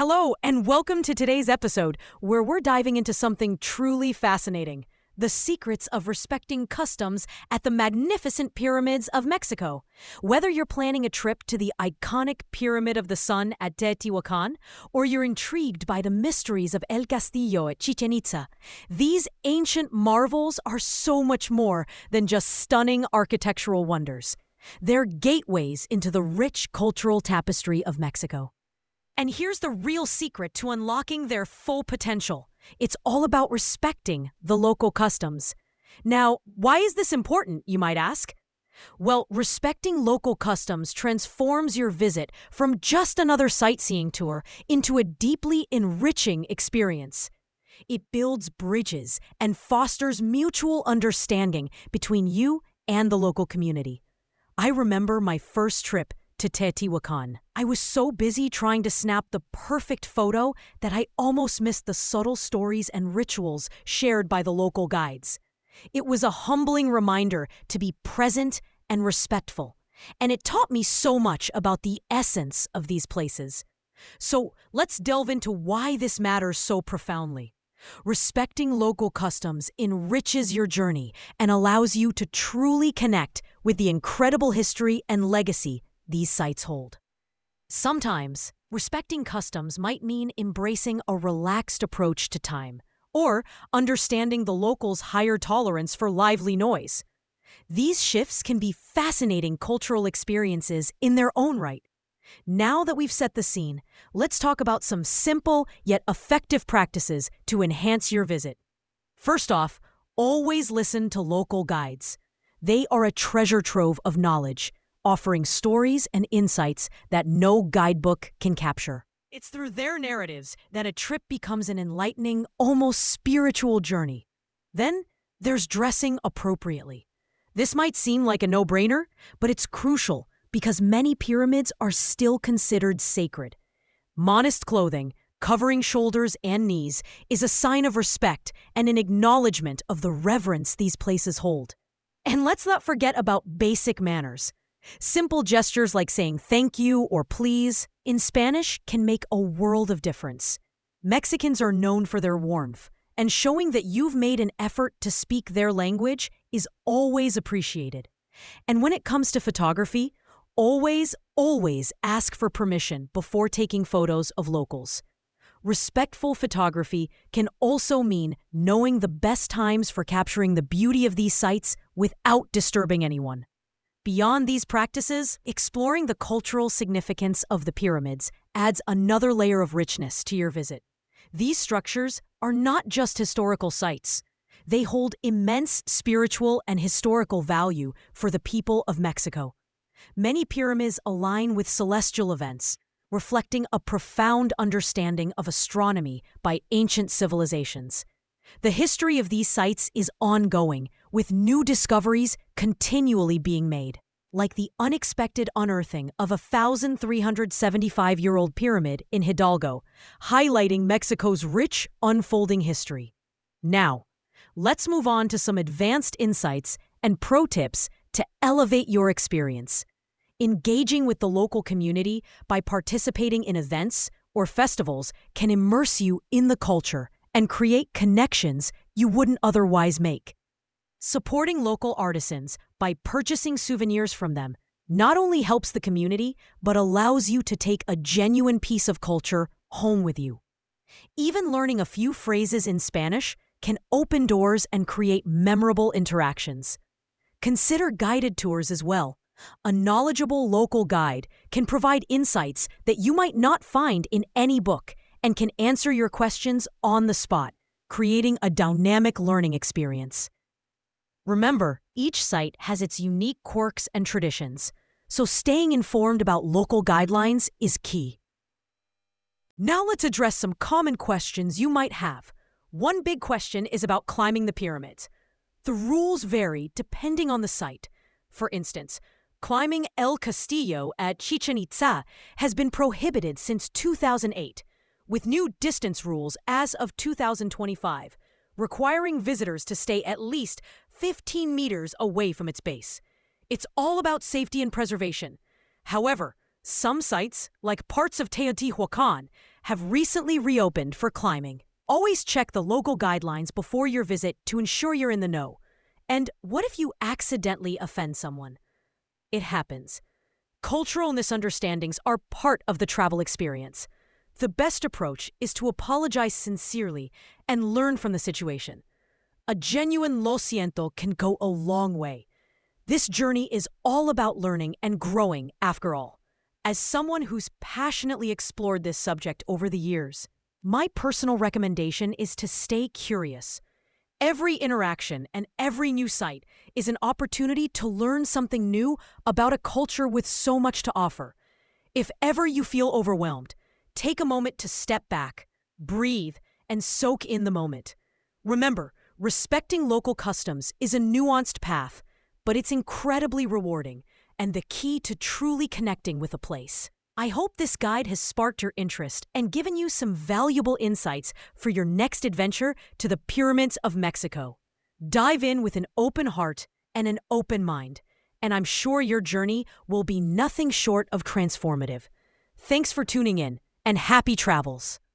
Hello, and welcome to today's episode, where we're diving into something truly fascinating: the secrets of respecting customs at the magnificent pyramids of Mexico. Whether you're planning a trip to the iconic Pyramid of the Sun at Teotihuacan, or you're intrigued by the mysteries of El Castillo at Chichen Itza, these ancient marvels are so much more than just stunning architectural wonders. They're gateways into the rich cultural tapestry of Mexico. And here's the real secret to unlocking their full potential. It's all about respecting the local customs. Now, why is this important, you might ask? Well, respecting local customs transforms your visit from just another sightseeing tour into a deeply enriching experience. It builds bridges and fosters mutual understanding between you and the local community. I remember my first trip to Teotihuacan. I was so busy trying to snap the perfect photo that I almost missed the subtle stories and rituals shared by the local guides. It was a humbling reminder to be present and respectful, and it taught me so much about the essence of these places. So let's delve into why this matters so profoundly. Respecting local customs enriches your journey and allows you to truly connect with the incredible history and legacy these sites hold. Sometimes, respecting customs might mean embracing a relaxed approach to time, or understanding the locals' higher tolerance for lively noise. These shifts can be fascinating cultural experiences in their own right. Now that we've set the scene, let's talk about some simple yet effective practices to enhance your visit. First off, always listen to local guides. They are a treasure trove of knowledge, offering stories and insights that no guidebook can capture. It's through their narratives that a trip becomes an enlightening, almost spiritual journey. Then, there's dressing appropriately. This might seem like a no-brainer, but it's crucial because many pyramids are still considered sacred. Modest clothing, covering shoulders and knees, is a sign of respect and an acknowledgement of the reverence these places hold. And let's not forget about basic manners. Simple gestures like saying thank you or please in Spanish can make a world of difference. Mexicans are known for their warmth, and showing that you've made an effort to speak their language is always appreciated. And when it comes to photography, always ask for permission before taking photos of locals. Respectful photography can also mean knowing the best times for capturing the beauty of these sites without disturbing anyone. Beyond these practices, exploring the cultural significance of the pyramids adds another layer of richness to your visit. These structures are not just historical sites. They hold immense spiritual and historical value for the people of Mexico. Many pyramids align with celestial events, reflecting a profound understanding of astronomy by ancient civilizations. The history of these sites is ongoing, with new discoveries continually being made, like the unexpected unearthing of a 1,375-year-old pyramid in Hidalgo, highlighting Mexico's rich, unfolding history. Now, let's move on to some advanced insights and pro tips to elevate your experience. Engaging with the local community by participating in events or festivals can immerse you in the culture and create connections you wouldn't otherwise make. Supporting local artisans by purchasing souvenirs from them not only helps the community, but allows you to take a genuine piece of culture home with you. Even learning a few phrases in Spanish can open doors and create memorable interactions. Consider guided tours as well. A knowledgeable local guide can provide insights that you might not find in any book and can answer your questions on the spot, creating a dynamic learning experience. Remember, each site has its unique quirks and traditions, so staying informed about local guidelines is key. Now let's address some common questions you might have. One big question is about climbing the pyramids. The rules vary depending on the site. For instance, climbing El Castillo at Chichen Itza has been prohibited since 2008, with new distance rules as of 2025, requiring visitors to stay at least 15 meters away from its base. It's all about safety and preservation. However, some sites, like parts of Teotihuacan, have recently reopened for climbing. Always check the local guidelines before your visit to ensure you're in the know. And what if you accidentally offend someone? It happens. Cultural misunderstandings are part of the travel experience. The best approach is to apologize sincerely and learn from the situation. A genuine lo siento can go a long way. This journey is all about learning and growing, after all. As someone who's passionately explored this subject over the years, my personal recommendation is to stay curious. Every interaction and every new site is an opportunity to learn something new about a culture with so much to offer. If ever you feel overwhelmed, take a moment to step back, breathe, and soak in the moment. Remember, respecting local customs is a nuanced path, but it's incredibly rewarding and the key to truly connecting with a place. I hope this guide has sparked your interest and given you some valuable insights for your next adventure to the Pyramids of Mexico. Dive in with an open heart and an open mind, and I'm sure your journey will be nothing short of transformative. Thanks for tuning in, and happy travels!